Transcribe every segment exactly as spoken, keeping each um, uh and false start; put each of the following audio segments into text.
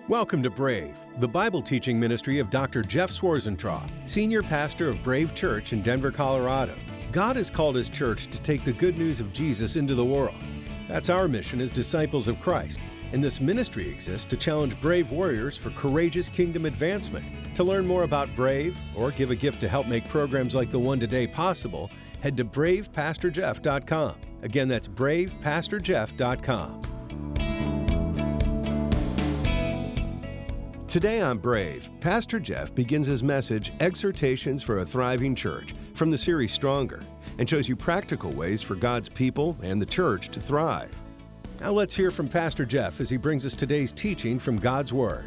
Welcome to Brave, the Bible teaching ministry of Doctor Jeff Swarzentraub, senior pastor of Brave Church in Denver, Colorado. God has called His church to take the good news of Jesus into the world. That's our mission as disciples of Christ, and this ministry exists to challenge brave warriors for courageous kingdom advancement. To learn more about Brave, or give a gift to help make programs like the one today possible, head to brave pastor jeff dot com. Again, that's brave pastor jeff dot com. Today on Brave, Pastor Jeff begins his message, Exhortations for a Thriving Church, from the series Stronger, and shows you practical ways for God's people and the church to thrive. Now let's hear from Pastor Jeff as he brings us today's teaching from God's Word.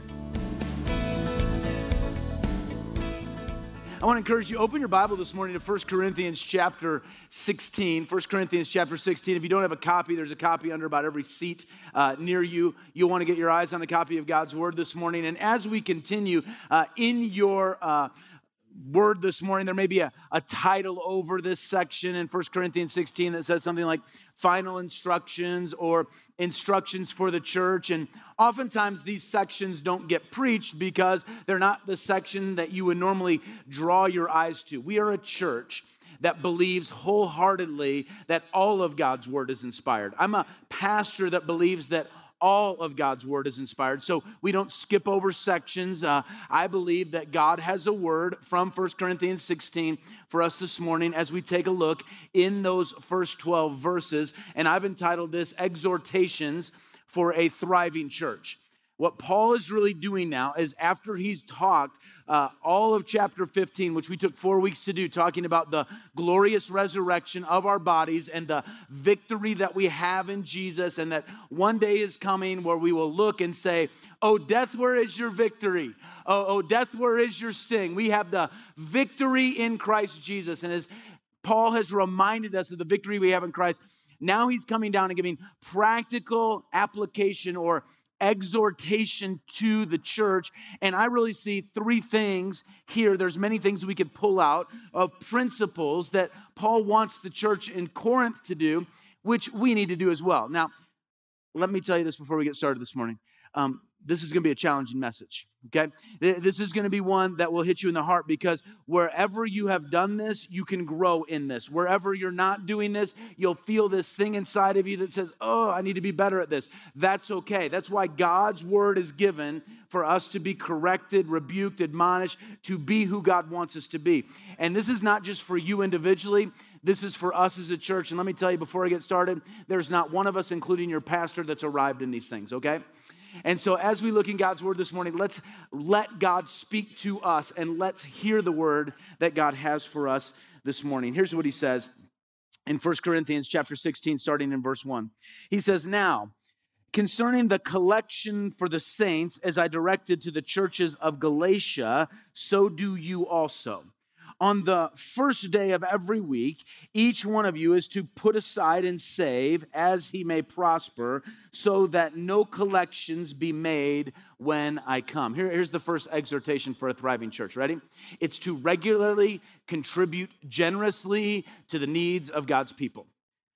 I want to encourage you, open your Bible this morning to First Corinthians chapter sixteen. First Corinthians chapter sixteen. If you don't have a copy, there's a copy under about every seat uh, near you. You'll want to get your eyes on a copy of God's Word this morning. And as we continue uh, in your uh, Word this morning, there may be a, a title over this section in First Corinthians sixteen that says something like Final Instructions or Instructions for the Church. And oftentimes these sections don't get preached because they're not the section that you would normally draw your eyes to. We are a church that believes wholeheartedly that all of God's Word is inspired. I'm a pastor that believes that all of God's Word is inspired, so we don't skip over sections. Uh, I believe that God has a word from First Corinthians sixteen for us this morning as we take a look in those first twelve verses, and I've entitled this Exhortations for a Thriving Church. What Paul is really doing now is after he's talked uh, all of chapter fifteen, which we took four weeks to do, talking about the glorious resurrection of our bodies and the victory that we have in Jesus, and that one day is coming where we will look and say, oh, death, where is your victory? Oh, oh, death, where is your sting? We have the victory in Christ Jesus. And as Paul has reminded us of the victory we have in Christ, now he's coming down and giving practical application or exhortation to the church. And I really see three things here. There's many things we could pull out of principles that Paul wants the church in Corinth to do, which we need to do as well. Now, let me tell you this before we get started this morning. Um, this is going to be a challenging message, okay? This is going to be one that will hit you in the heart because wherever you have done this, you can grow in this. Wherever you're not doing this, you'll feel this thing inside of you that says, oh, I need to be better at this. That's okay. That's why God's Word is given for us to be corrected, rebuked, admonished, to be who God wants us to be. And this is not just for you individually. This is for us as a church. And let me tell you before I get started, there's not one of us, including your pastor, that's arrived in these things, okay? And so as we look in God's Word this morning, let's let God speak to us and let's hear the word that God has for us this morning. Here's what he says in First Corinthians chapter sixteen, starting in verse one. He says, now, concerning the collection for the saints, as I directed to the churches of Galatia, so do you also. On the first day of every week, each one of you is to put aside and save as he may prosper, so that no collections be made when I come. Here, here's the first exhortation for a thriving church. Ready? It's to regularly contribute generously to the needs of God's people.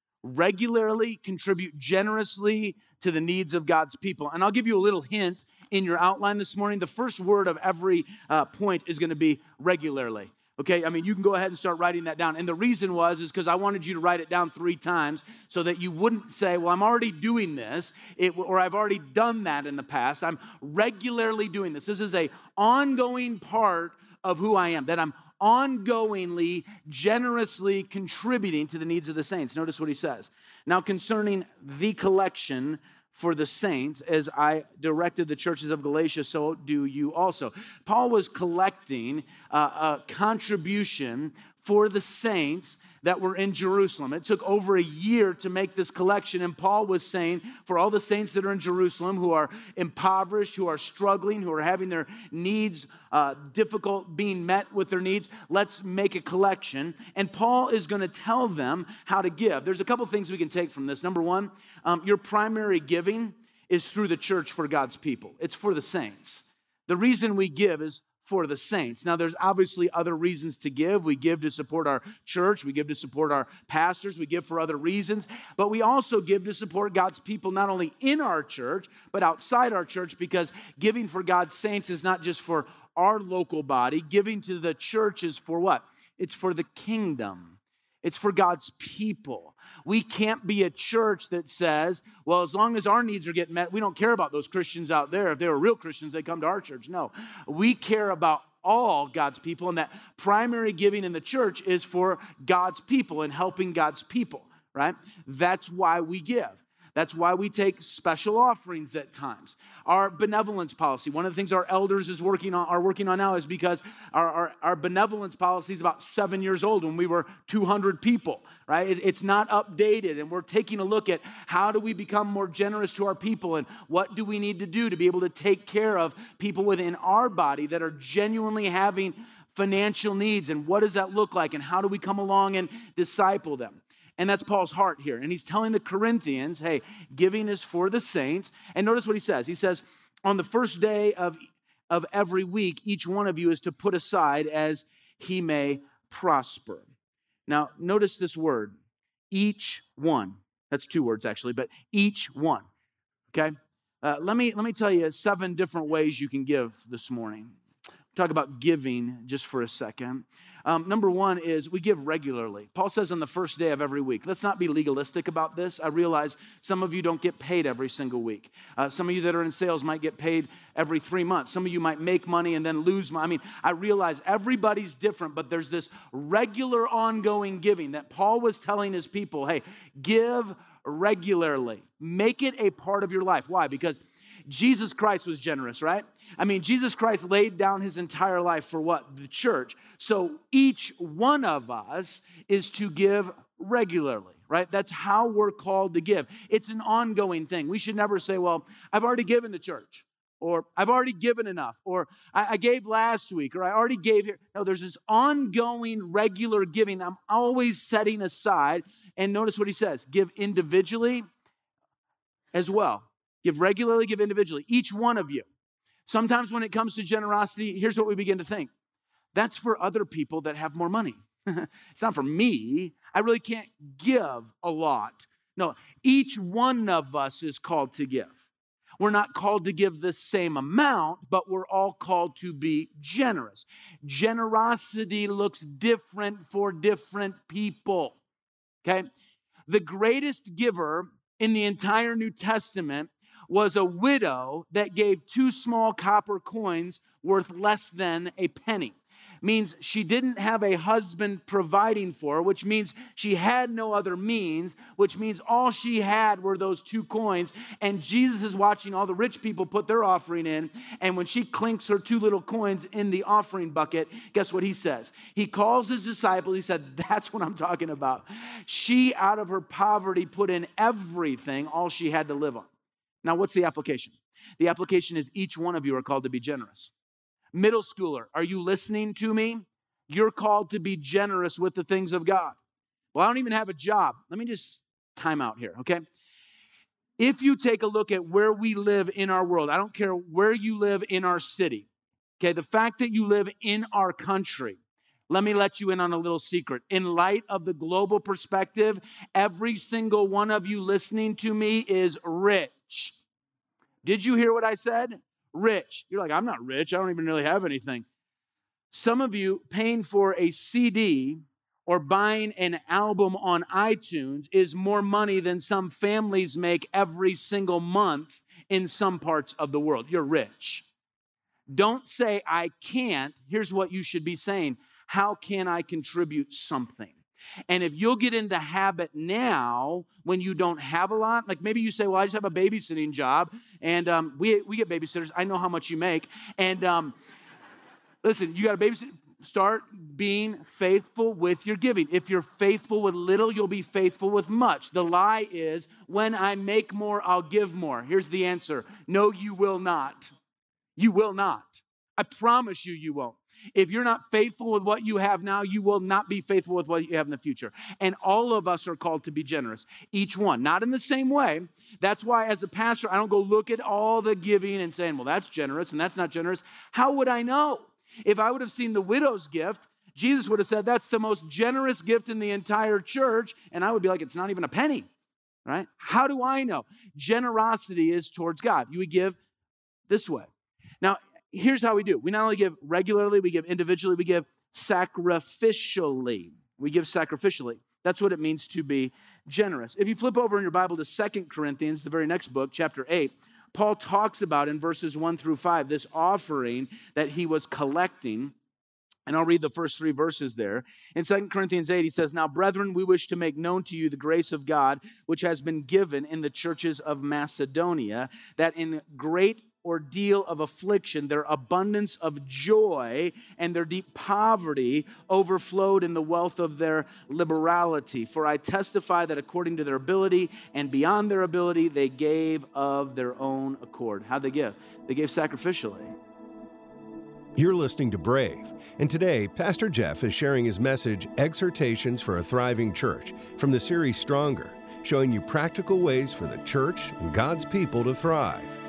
Regularly contribute generously to the needs of God's people. And I'll give you a little hint in your outline this morning. The first word of every uh, point is going to be regularly. Okay, I mean, you can go ahead and start writing that down. And the reason was is because I wanted you to write it down three times so that you wouldn't say, well, I'm already doing this, it, or I've already done that in the past. I'm regularly doing this. This is an ongoing part of who I am, that I'm ongoingly, generously contributing to the needs of the saints. Notice what he says. Now, concerning the collection for the saints, as I directed the churches of Galatia, so do you also. Paul was collecting uh, a contribution for the saints that were in Jerusalem. It took over a year to make this collection, and Paul was saying, for all the saints that are in Jerusalem who are impoverished, who are struggling, who are having their needs uh, difficult being met with their needs, let's make a collection. And Paul is going to tell them how to give. There's a couple things we can take from this. Number one, um, your primary giving is through the church for God's people. It's for the saints. The reason we give is for the saints. Now, there's obviously other reasons to give. We give to support our church. We give to support our pastors. We give for other reasons. But we also give to support God's people, not only in our church, but outside our church, because giving for God's saints is not just for our local body. Giving to the church is for what? It's for the kingdom. It's for God's people. We can't be a church that says, well, as long as our needs are getting met, we don't care about those Christians out there. If they were real Christians, they come to our church. No, we care about all God's people, and that primary giving in the church is for God's people and helping God's people, right? That's why we give. That's why we take special offerings at times. Our benevolence policy, one of the things our elders is working on, are working on now is because our, our, our benevolence policy is about seven years old when we were two hundred people, right? It, it's not updated, and we're taking a look at how do we become more generous to our people and what do we need to do to be able to take care of people within our body that are genuinely having financial needs, and what does that look like, and how do we come along and disciple them? And that's Paul's heart here. And he's telling the Corinthians, hey, giving is for the saints. And notice what he says. He says, on the first day of, of every week, each one of you is to put aside as he may prosper. Now, notice this word, each one. That's two words, actually, but each one, okay? Uh, let me, let me tell you seven different ways you can give this morning. Talk about giving just for a second. Um, number one is we give regularly. Paul says on the first day of every week. Let's not be legalistic about this. I realize some of you don't get paid every single week. Uh, some of you that are in sales might get paid every three months. Some of you might make money and then lose money. I mean, I realize everybody's different, but there's this regular ongoing giving that Paul was telling his people, hey, give regularly. Make it a part of your life. Why? Because Jesus Christ was generous, right? I mean, Jesus Christ laid down his entire life for what? The church. So each one of us is to give regularly, right? That's how we're called to give. It's an ongoing thing. We should never say, well, I've already given to church, or I've already given enough, or I, I gave last week, or I already gave here. No, there's this ongoing, regular giving that I'm always setting aside. And notice what he says, give individually as well. Give regularly, give individually, each one of you. Sometimes when it comes to generosity, here's what we begin to think. That's for other people that have more money. It's not for me. I really can't give a lot. No, each one of us is called to give. We're not called to give the same amount, but we're all called to be generous. Generosity looks different for different people, okay? The greatest giver in the entire New Testament was a widow that gave two small copper coins worth less than a penny. Means she didn't have a husband providing for her, which means she had no other means, which means all she had were those two coins. And Jesus is watching all the rich people put their offering in. And when she clinks her two little coins in the offering bucket, guess what he says? He calls his disciples. He said, that's what I'm talking about. She, out of her poverty, put in everything, all she had to live on. Now, what's the application? The application is each one of you are called to be generous. Middle schooler, are you listening to me? You're called to be generous with the things of God. Well, I don't even have a job. Let me just time out here, okay? If you take a look at where we live in our world, I don't care where you live in our city, okay? The fact that you live in our country, let me let you in on a little secret. In light of the global perspective, every single one of you listening to me is rich. Did you hear what I said? Rich. You're like, I'm not rich. I don't even really have anything. Some of you paying for a C D or buying an album on iTunes is more money than some families make every single month in some parts of the world. You're rich. Don't say, I can't. Here's what you should be saying. How can I contribute something? And if you'll get in the habit now, when you don't have a lot, like maybe you say, well, I just have a babysitting job, and um, we, we get babysitters. I know how much you make. And um, listen, you got a babysitter. Start being faithful with your giving. If you're faithful with little, you'll be faithful with much. The lie is, when I make more, I'll give more. Here's the answer. No, you will not. You will not. I promise you, you won't. If you're not faithful with what you have now, you will not be faithful with what you have in the future. And all of us are called to be generous. Each one, not in the same way. That's why as a pastor, I don't go look at all the giving and saying, well, that's generous and that's not generous. How would I know? If I would have seen the widow's gift, Jesus would have said, that's the most generous gift in the entire church. And I would be like, it's not even a penny, right? How do I know? Generosity is towards God. You would give this way. Now, here's how we do. We not only give regularly, we give individually, we give sacrificially. We give sacrificially. That's what it means to be generous. If you flip over in your Bible to Second Corinthians, the very next book, chapter eight, Paul talks about in verses one through five, this offering that he was collecting. And I'll read the first three verses there. In Second Corinthians eight, he says, now, brethren, we wish to make known to you the grace of God, which has been given in the churches of Macedonia, that in great ordeal of affliction, their abundance of joy and their deep poverty overflowed in the wealth of their liberality. For I testify that according to their ability and beyond their ability, they gave of their own accord. How'd they give? They gave sacrificially. You're listening to Brave, and today, Pastor Jeff is sharing his message, Exhortations for a Thriving Church, from the series Stronger, showing you practical ways for the church and God's people to thrive.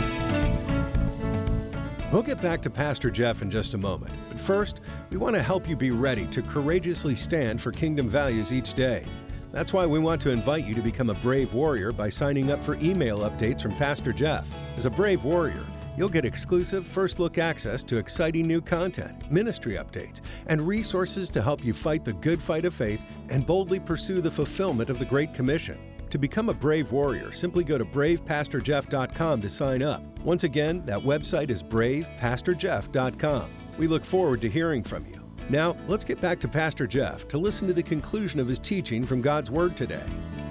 We'll get back to Pastor Jeff in just a moment, but first, we want to help you be ready to courageously stand for kingdom values each day. That's why we want to invite you to become a Brave Warrior by signing up for email updates from Pastor Jeff. As a Brave Warrior, you'll get exclusive first-look access to exciting new content, ministry updates, and resources to help you fight the good fight of faith and boldly pursue the fulfillment of the Great Commission. To become a Brave Warrior, simply go to brave pastor jeff dot com to sign up. Once again, that website is brave pastor jeff dot com. We look forward to hearing from you. Now, let's get back to Pastor Jeff to listen to the conclusion of his teaching from God's Word today.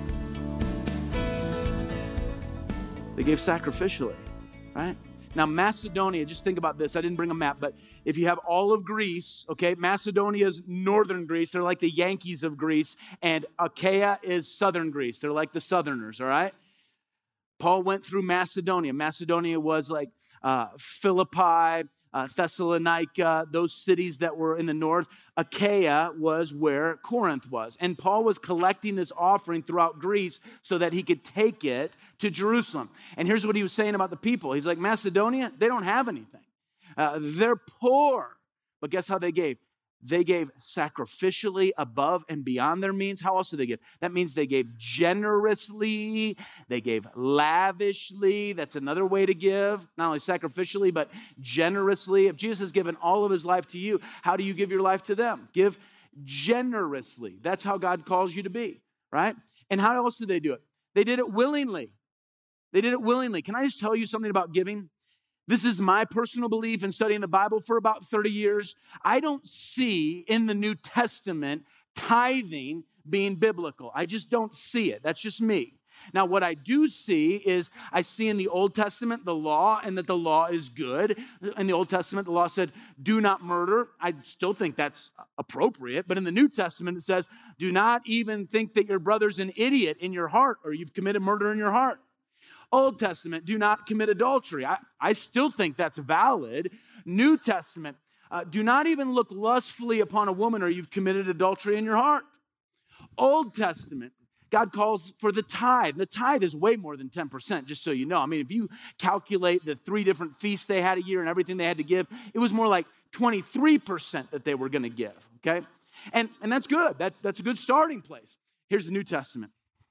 They gave sacrificially, right? Now, Macedonia, just think about this. I didn't bring a map, but if you have all of Greece, okay, Macedonia is northern Greece. They're like the Yankees of Greece. And Achaia is southern Greece. They're like the Southerners, all right? Paul went through Macedonia. Macedonia was like uh, Philippi, uh, Thessalonica, those cities that were in the north. Achaia was where Corinth was. And Paul was collecting this offering throughout Greece so that he could take it to Jerusalem. And here's what he was saying about the people. He's like, Macedonia, they don't have anything. Uh, they're poor. But guess how they gave? They gave sacrificially above and beyond their means. How else did they give? That means they gave generously. They gave lavishly. That's another way to give. Not only sacrificially, but generously. If Jesus has given all of his life to you, how do you give your life to them? Give generously. That's how God calls you to be, right? And how else did they do it? They did it willingly. They did it willingly. Can I just tell you something about giving? This is my personal belief in studying the Bible for about thirty years. I don't see in the New Testament tithing being biblical. I just don't see it. That's just me. Now, what I do see is I see in the Old Testament the law and that the law is good. In the Old Testament, the law said, do not murder. I still think that's appropriate. But in the New Testament, it says, do not even think that your brother's an idiot in your heart or you've committed murder in your heart. Old Testament, do not commit adultery. I, I still think that's valid. New Testament, uh, do not even look lustfully upon a woman or you've committed adultery in your heart. Old Testament, God calls for the tithe. The tithe is way more than ten percent, just so you know. I mean, if you calculate the three different feasts they had a year and everything they had to give, it was more like twenty-three percent that they were going to give, okay? And, and that's good. That, that's a good starting place. Here's the New Testament.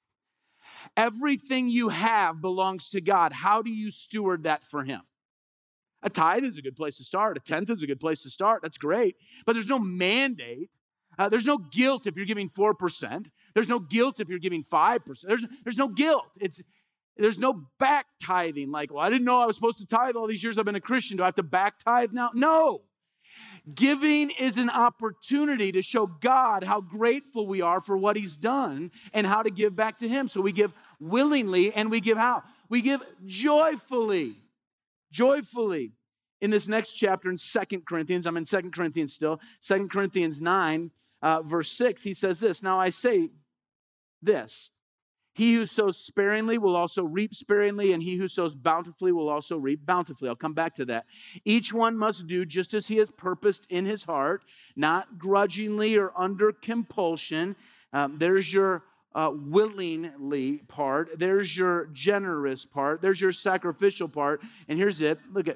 Everything you have belongs to God. How do you steward that for him? A tithe is a good place to start. A tenth is a good place to start. That's great. But there's no mandate. Uh, there's no guilt if you're giving four percent. There's no guilt if you're giving five percent. There's, there's no guilt. It's, there's no back tithing. Like, well, I didn't know I was supposed to tithe all these years I've been a Christian. Do I have to back tithe now? No. Giving is an opportunity to show God how grateful we are for what he's done and how to give back to him. So we give willingly and we give how? We give joyfully. Joyfully. In this next chapter in Second Corinthians, I'm in Second Corinthians still, Second Corinthians nine, uh, verse six, he says this, now I say this, he who sows sparingly will also reap sparingly, and he who sows bountifully will also reap bountifully. I'll come back to that. Each one must do just as he has purposed in his heart, not grudgingly or under compulsion. Um, there's your uh, willingly part. There's your generous part. There's your sacrificial part. And here's it. Look at,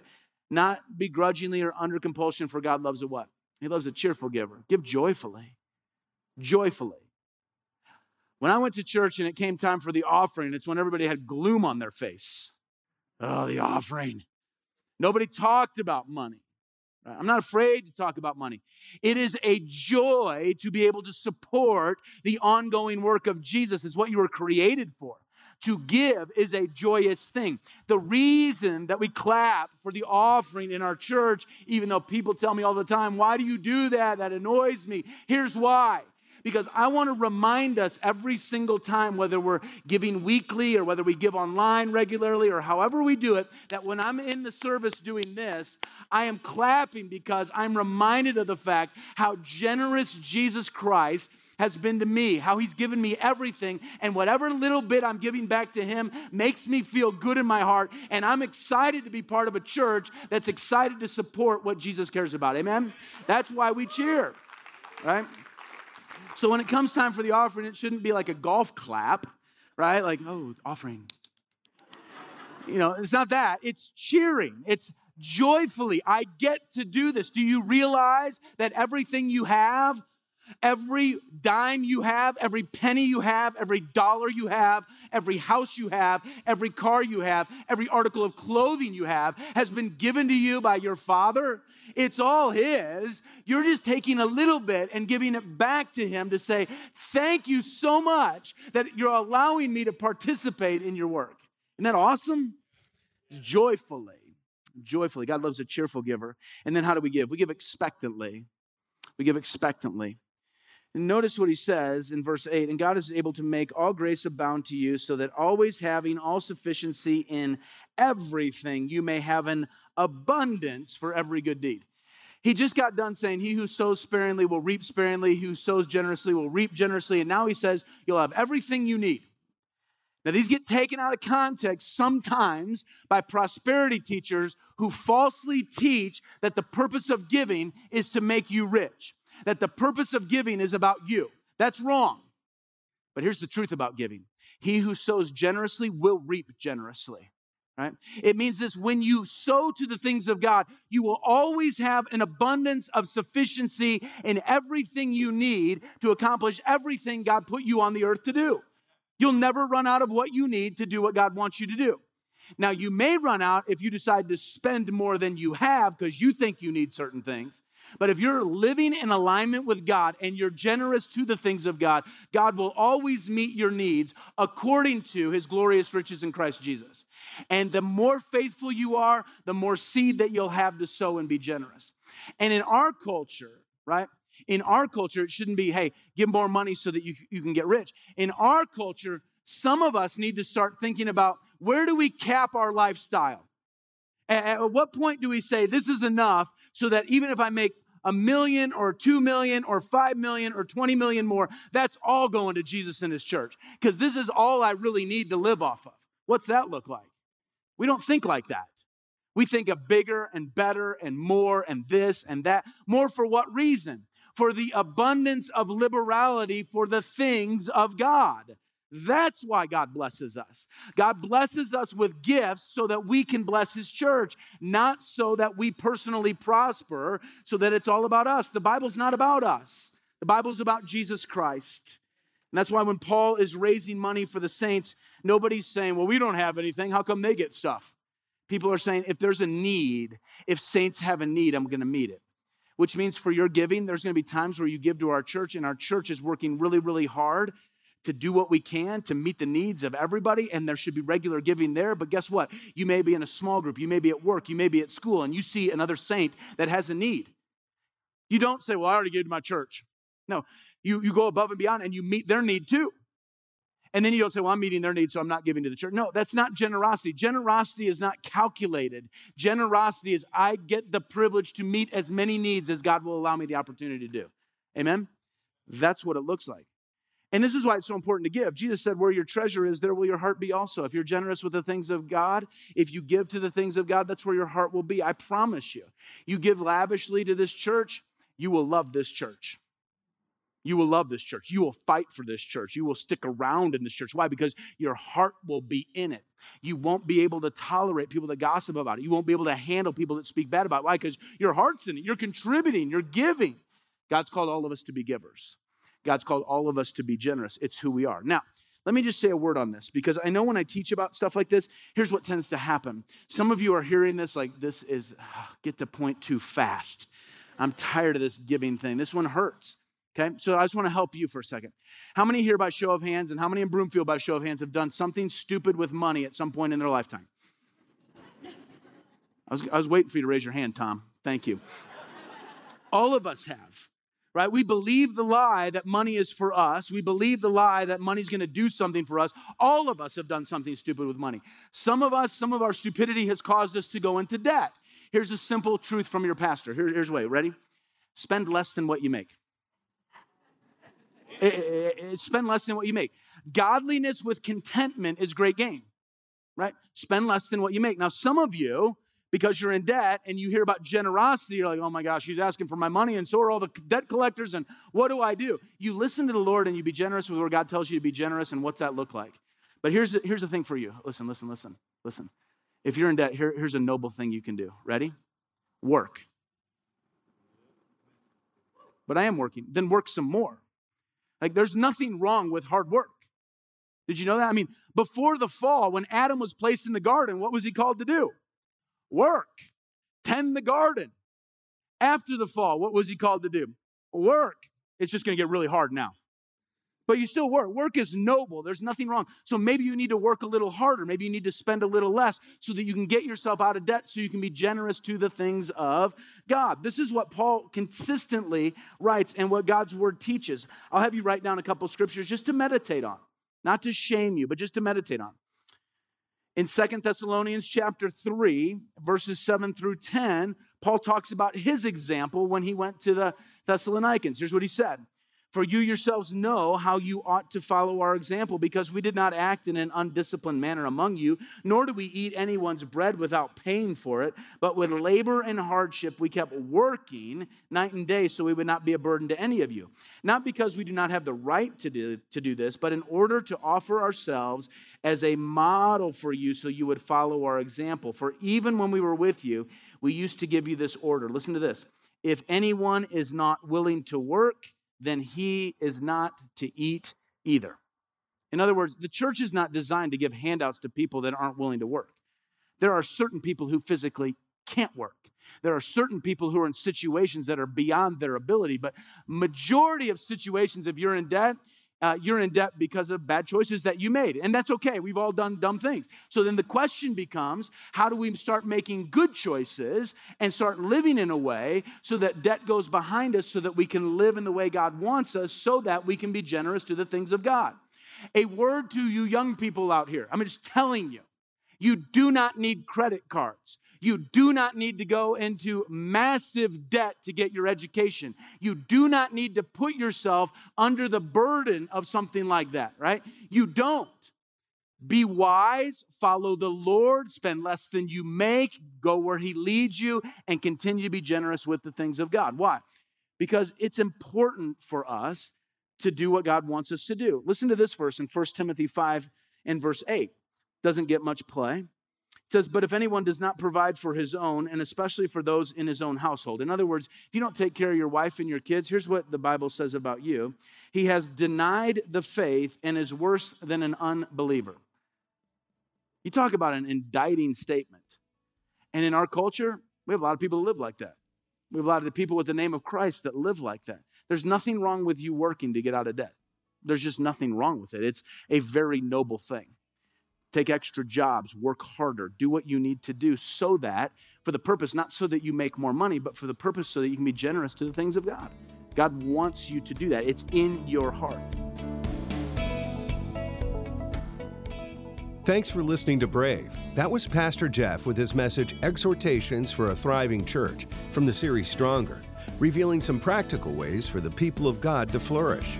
Not begrudgingly or under compulsion, for God loves a what? He loves a cheerful giver. Give joyfully. Joyfully. When I went to church and it came time for the offering, it's when everybody had gloom on their face. Oh, the offering. Nobody talked about money. I'm not afraid to talk about money. It is a joy to be able to support the ongoing work of Jesus. It's what you were created for. To give is a joyous thing. The reason that we clap for the offering in our church, even though people tell me all the time, why do you do that? That annoys me. Here's why. Because I want to remind us every single time, whether we're giving weekly or whether we give online regularly or however we do it, that when I'm in the service doing this, I am clapping because I'm reminded of the fact how generous Jesus Christ has been to me, how he's given me everything, and whatever little bit I'm giving back to him makes me feel good in my heart, and I'm excited to be part of a church that's excited to support what Jesus cares about. Amen? That's why we cheer, right? So when it comes time for the offering, it shouldn't be like a golf clap, right? Like, oh, offering. You know, it's not that. It's cheering. It's joyfully. I get to do this. Do you realize that everything you have, every dime you have, every penny you have, every dollar you have, every house you have, every car you have, every article of clothing you have has been given to you by your Father? It's all his. You're just taking a little bit and giving it back to him to say, thank you so much that you're allowing me to participate in your work. Isn't that awesome? Joyfully. Joyfully. God loves a cheerful giver. And then how do we give? We give expectantly. We give expectantly. And notice what he says in verse eight, and God is able to make all grace abound to you so that always having all sufficiency in everything, you may have an abundance for every good deed. He just got done saying, he who sows sparingly will reap sparingly, he who sows generously will reap generously. And now he says, you'll have everything you need. Now, these get taken out of context sometimes by prosperity teachers who falsely teach that the purpose of giving is to make you rich, that the purpose of giving is about you. That's wrong. But here's the truth about giving. He who sows generously will reap generously. Right? It means this: when you sow to the things of God, you will always have an abundance of sufficiency in everything you need to accomplish everything God put you on the earth to do. You'll never run out of what you need to do what God wants you to do. Now, you may run out if you decide to spend more than you have because you think you need certain things. But if you're living in alignment with God and you're generous to the things of God, God will always meet your needs according to his glorious riches in Christ Jesus. And the more faithful you are, the more seed that you'll have to sow and be generous. And in our culture, right? In our culture, it shouldn't be, hey, give more money so that you, you can get rich. In our culture, some of us need to start thinking about, where do we cap our lifestyle? At what point do we say this is enough so that even if I make a million or two million or five million or twenty million more, that's all going to Jesus and his church? Because this is all I really need to live off of. What's that look like? We don't think like that. We think of bigger and better and more and this and that. More for what reason? For the abundance of liberality for the things of God. That's why God blesses us. God blesses us with gifts so that we can bless his church, not so that we personally prosper, so that it's all about us. The Bible's not about us. The Bible's about Jesus Christ. And that's why when Paul is raising money for the saints, nobody's saying, well, we don't have anything. How come they get stuff? People are saying, if there's a need, if saints have a need, I'm going to meet it. Which means for your giving, there's going to be times where you give to our church, and our church is working really, really hard to do what we can to meet the needs of everybody, and there should be regular giving there. But guess what? You may be in a small group, you may be at work, you may be at school, and you see another saint that has a need. You don't say, well, I already gave to my church. No, you, you go above and beyond, and you meet their need too. And then you don't say, well, I'm meeting their needs, so I'm not giving to the church. No, that's not generosity. Generosity is not calculated. Generosity is I get the privilege to meet as many needs as God will allow me the opportunity to do. Amen? That's what it looks like. And this is why it's so important to give. Jesus said, where your treasure is, there will your heart be also. If you're generous with the things of God, if you give to the things of God, that's where your heart will be. I promise you. You give lavishly to this church, you will love this church. You will love this church. You will fight for this church. You will stick around in this church. Why? Because your heart will be in it. You won't be able to tolerate people that gossip about it. You won't be able to handle people that speak bad about it. Why? Because your heart's in it. You're contributing. You're giving. God's called all of us to be givers. God's called all of us to be generous. It's who we are. Now, let me just say a word on this, because I know when I teach about stuff like this, here's what tends to happen. Some of you are hearing this like, this is, uh, get to point too fast. I'm tired of this giving thing. This one hurts. Okay, so I just want to help you for a second. How many here by show of hands and how many in Broomfield by show of hands have done something stupid with money at some point in their lifetime? I was, I was waiting for you to raise your hand, Tom. Thank you. All of us have, right? We believe the lie that money is for us. We believe the lie that money's going to do something for us. All of us have done something stupid with money. Some of us, some of our stupidity has caused us to go into debt. Here's a simple truth from your pastor. Here, here's the way. Ready? Spend less than what you make. It, it, it, spend less than what you make. Godliness with contentment is great gain, right? Spend less than what you make. Now, some of you, because you're in debt and you hear about generosity, you're like, oh my gosh, he's asking for my money and so are all the debt collectors and what do I do? You listen to the Lord and you be generous with where God tells you to be generous, and what's that look like? But here's the, here's the thing for you. Listen, listen, listen, listen. If you're in debt, here, here's a noble thing you can do. Ready? Work. But I am working. Then work some more. Like, there's nothing wrong with hard work. Did you know that? I mean, before the fall, when Adam was placed in the garden, what was he called to do? Work. Tend the garden. After the fall, what was he called to do? Work. It's just going to get really hard now. But you still work. Work is noble. There's nothing wrong. So maybe you need to work a little harder. Maybe you need to spend a little less so that you can get yourself out of debt, so you can be generous to the things of God. This is what Paul consistently writes and what God's word teaches. I'll have you write down a couple scriptures just to meditate on. Not to shame you, but just to meditate on. In Second Thessalonians chapter three, verses seven through ten, Paul talks about his example when he went to the Thessalonians. Here's what he said. For you yourselves know how you ought to follow our example, because we did not act in an undisciplined manner among you, nor do we eat anyone's bread without paying for it, but with labor and hardship we kept working night and day so we would not be a burden to any of you. Not because we do not have the right to do, to do this, but in order to offer ourselves as a model for you so you would follow our example. For even when we were with you, we used to give you this order. Listen to this. If anyone is not willing to work, then he is not to eat either. In other words, the church is not designed to give handouts to people that aren't willing to work. There are certain people who physically can't work. There are certain people who are in situations that are beyond their ability, but majority of situations, if you're in debt, Uh, you're in debt because of bad choices that you made. And that's okay. We've all done dumb things. So then the question becomes, how do we start making good choices and start living in a way so that debt goes behind us so that we can live in the way God wants us so that we can be generous to the things of God? A word to you young people out here. I'm just telling you, you do not need credit cards. You do not need to go into massive debt to get your education. You do not need to put yourself under the burden of something like that, right? You don't. Be wise, follow the Lord, spend less than you make, go where He leads you, and continue to be generous with the things of God. Why? Because it's important for us to do what God wants us to do. Listen to this verse in First Timothy five and verse eight. Doesn't get much play. It says, but if anyone does not provide for his own, and especially for those in his own household. In other words, if you don't take care of your wife and your kids, here's what the Bible says about you. He has denied the faith and is worse than an unbeliever. You talk about an indicting statement. And in our culture, we have a lot of people who live like that. We have a lot of the people with the name of Christ that live like that. There's nothing wrong with you working to get out of debt. There's just nothing wrong with it. It's a very noble thing. Take extra jobs, work harder, do what you need to do so that, for the purpose, not so that you make more money, but for the purpose so that you can be generous to the things of God. God wants you to do that. It's in your heart. Thanks for listening to Brave. That was Pastor Jeff with his message, Exhortations for a Thriving Church, from the series Stronger, revealing some practical ways for the people of God to flourish.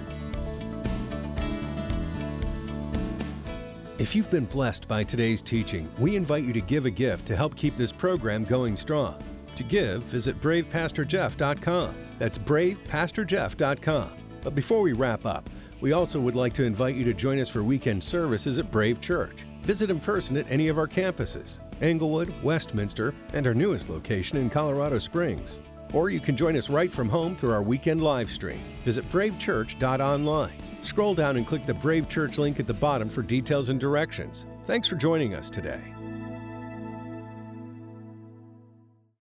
If you've been blessed by today's teaching, we invite you to give a gift to help keep this program going strong. To give, visit brave pastor jeff dot com. That's brave pastor jeff dot com. But before we wrap up, we also would like to invite you to join us for weekend services at Brave Church. Visit in person at any of our campuses, Englewood, Westminster, and our newest location in Colorado Springs. Or you can join us right from home through our weekend live stream. Visit brave church dot online. Scroll down and click the Brave Church link at the bottom for details and directions. Thanks for joining us today.